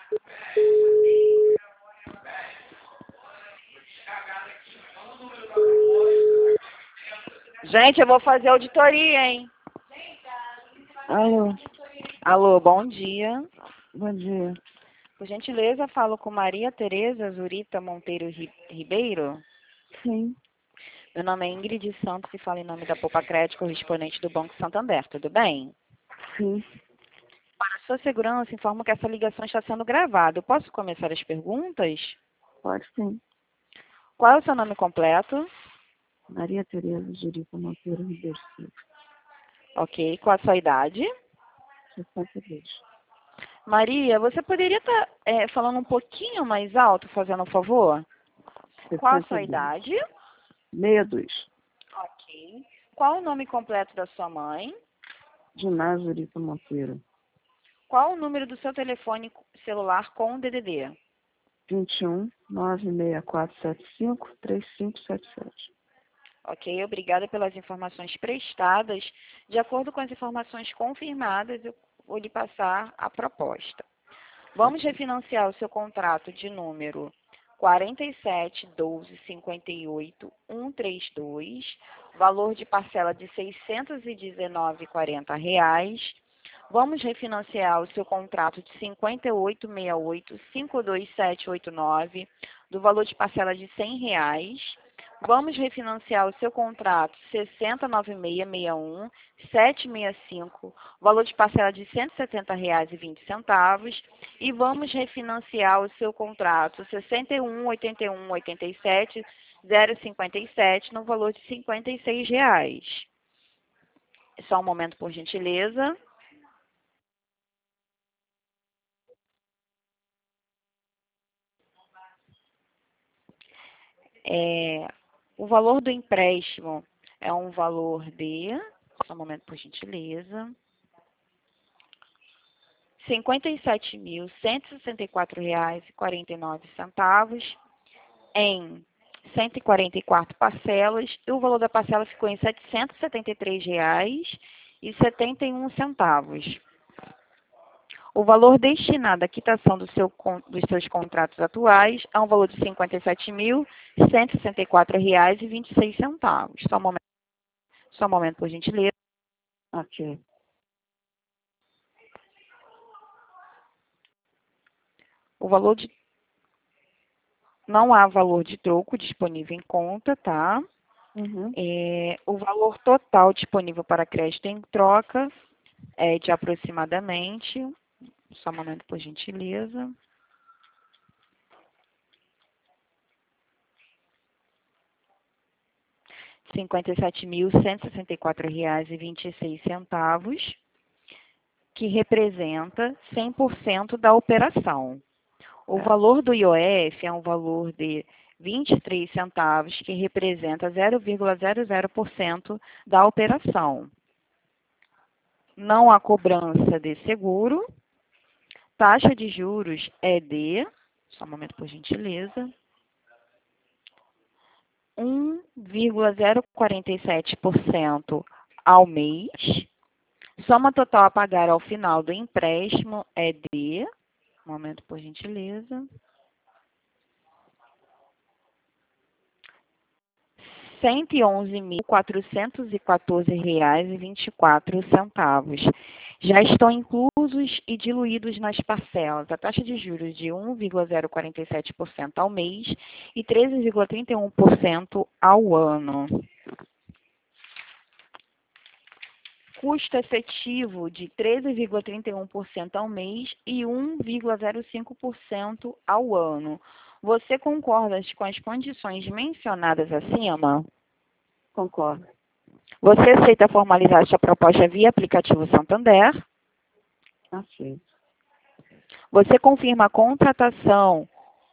Gente, eu vou fazer auditoria, hein? Alô, Alô, bom dia. bom dia. Por gentileza, falo com Maria Tereza Zurita Monteiro Ribeiro. Sim, Meu nome é Ingrid Santos e falo em nome da Poupa Crédito, correspondente do Banco Santander. Tudo bem? sim, Para sua segurança, informo que essa ligação está sendo gravada. Eu posso começar as perguntas? pode sim. Qual é o seu nome completo? Maria Tereza Jurica Monteiro Ribeiro Silva, Ok. Qual a sua idade? 62. Maria, você poderia estar falando um pouquinho mais alto, fazendo um favor? Qual a sua 62. idade? 62. Ok. Qual o nome completo da sua mãe? Ginásio Jurica Monteiro, Qual o número do seu telefone celular com o DDD? 21 96475 3577. Ok, obrigada pelas informações prestadas. De acordo com as informações confirmadas, eu vou lhe passar a proposta. Vamos refinanciar o seu contrato de número 47.12.58.132, valor de parcela de R$ 619,40. Vamos refinanciar o seu contrato de 58.68.52789, do valor de parcela de R$ 100. Vamos refinanciar o seu contrato 609661-765, valor de parcela de R$ 170,20. E vamos refinanciar o seu contrato 618187-057, no valor de R$ 56. Só um momento, por gentileza. O valor do empréstimo é um valor de, só um momento, por gentileza, R$ 57.164,49 em 144 parcelas, e o valor da parcela ficou em R$ 773,71. O valor destinado à quitação dos seus contratos atuais é um valor de R$ 57.164,26. Só um momento, por gentileza. Ok. Não há valor de troco disponível em conta, tá? Uhum. O valor total disponível para crédito em troca é de aproximadamente, só um momento, por gentileza, R$ 57.164,26, que representa 100% da operação. O valor do IOF é um valor de 23 centavos, que representa 0,00% da operação. Não há cobrança de seguro. Taxa de juros é de, só um momento, por gentileza, 1,047% ao mês. Soma total a pagar ao final do empréstimo é de, um momento, por gentileza, R$ 111.414,24. Já estão inclusos e diluídos nas parcelas a taxa de juros de 1,047% ao mês e 13,31% ao ano. Custo efetivo de 13,31% ao mês e 1,05% ao ano. Você concorda com as condições mencionadas acima? Concordo. Você aceita formalizar sua proposta via aplicativo Santander? Aceito. Você confirma a contratação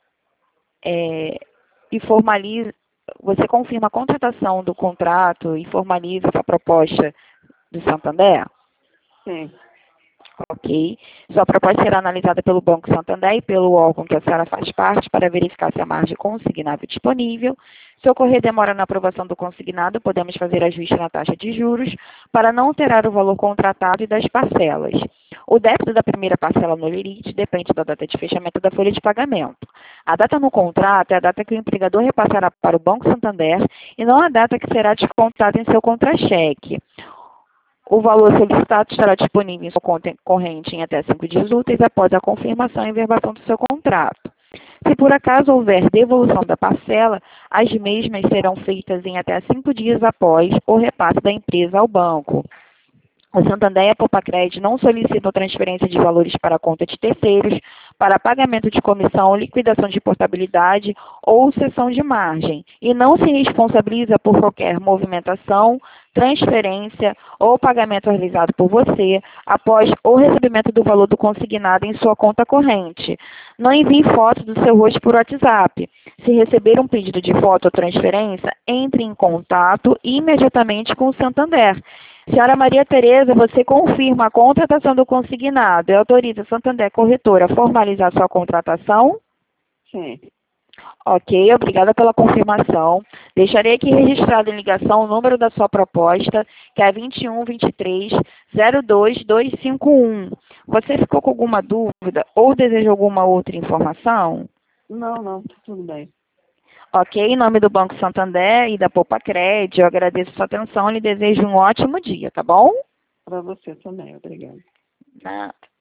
e formaliza. Você confirma a contratação do contrato e formaliza essa proposta do Santander? Sim. Ok. Sua proposta será analisada pelo Banco Santander e pelo órgão que a senhora faz parte para verificar se a margem consignável é disponível. Se ocorrer demora na aprovação do consignado, podemos fazer ajuste na taxa de juros para não alterar o valor contratado e das parcelas. O débito da primeira parcela no limite depende da data de fechamento da folha de pagamento. A data no contrato é a data que o empregador repassará para o Banco Santander e não a data que será descontada em seu contra-cheque. O valor solicitado estará disponível em sua conta corrente em até 5 dias úteis após a confirmação e verbação do seu contrato. Se por acaso houver devolução da parcela, as mesmas serão feitas em até 5 dias após o repasse da empresa ao banco. O Santander e a Popacred não solicitam transferência de valores para a conta de terceiros, para pagamento de comissão, liquidação de portabilidade ou cessão de margem, e não se responsabiliza por qualquer movimentação, transferência ou pagamento realizado por você após o recebimento do valor do consignado em sua conta corrente. Não envie fotos do seu rosto por WhatsApp. Se receber um pedido de foto ou transferência, entre em contato imediatamente com o Santander. Senhora Maria Tereza, você confirma a contratação do consignado e autoriza a Santander Corretora a formalizar sua contratação? Sim. Ok, obrigada pela confirmação. Deixarei aqui registrado em ligação o número da sua proposta, que é 2123-02251. Você ficou com alguma dúvida ou deseja alguma outra informação? Não, tá tudo bem. Ok, em nome do Banco Santander e da Popacred, eu agradeço sua atenção e lhe desejo um ótimo dia, tá bom? Para você também, obrigada. Nada.